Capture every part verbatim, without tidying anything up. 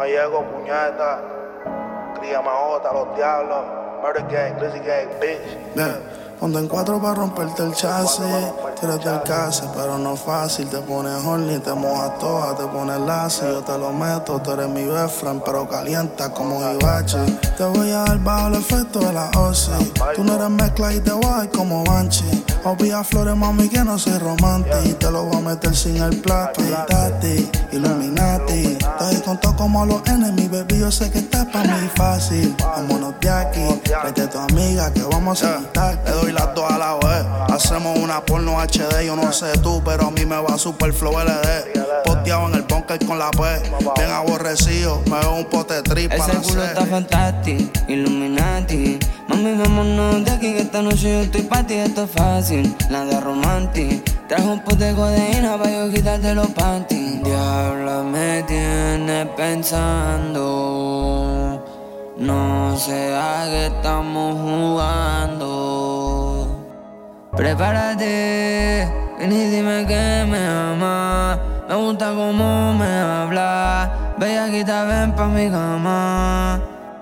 llego, puñeta. Cría Mahota, los diablos. Murder gang, Glizzy gang, bitch. Bien. Ponte en cuatro para romperte el chasis. Tírate el case, pero no fácil. Te pones horny, te mojas toda, te pones lazi. Yo te lo meto, tú eres mi best friend, pero calienta como Hibachi. Te voy a dar bajo el efecto de la Osi. Tú no eres mezcla y te voy a dar como Banshee. Obvia flores, mami, que no soy romántico. Te lo voy a meter sin el plato. Tati, Illuminati. Te doy con todo como a los enemigos, baby. Yo sé que estás pa' mí fácil. Vámonos de aquí. Vete a tu amiga que vamos a quitar. Le doy las dos a la vez. Hacemos una porno H D. Yo no sé tú, pero a mí me va super flow L D. Posteado en el bunker con la P. Bien aborrecido. Me veo un pote trip para ese culo está fantástico, Illuminati. Mami, vámonos de aquí que esta noche yo estoy pa' ti. Esto es fácil, nada romántico. Traje un pote de codeína pa' yo quitarte los panties. Diabla, me tienes pensando. No sé a qué estamos jugando. Prepárate, ven y dime que me amas. Me gusta cómo me hablas. Bellaquita, ven pa' mi cama.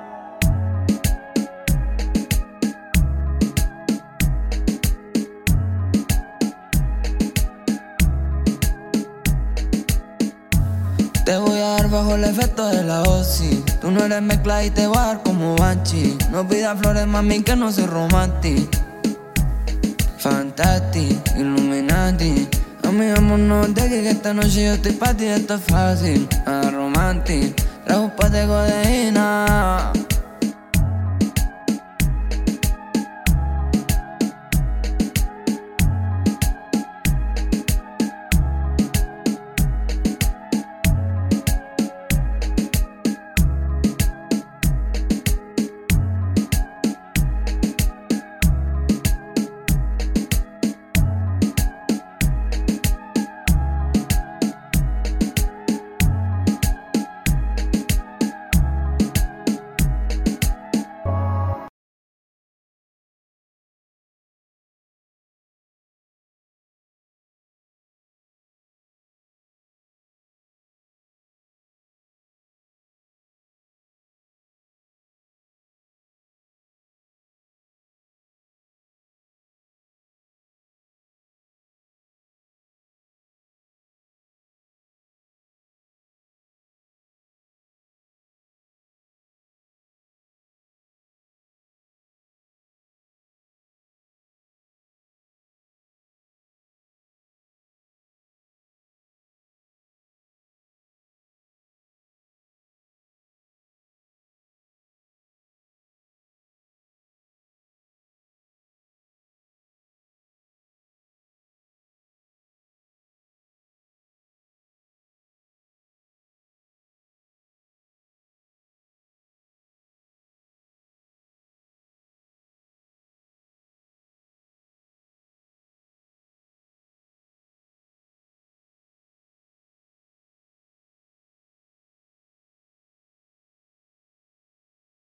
Te voy a dar bajo el efecto de la Osi. Tú no eres mezcla y te voy a dar como Banshee. No pidas flores, mami, que no soy romántico. Fantástico, Illuminati. Mami, vámonos de aquí que esta noche yo estoy pa' ti. Esto es fácil, nada romántico. Trajo un pote de codeína.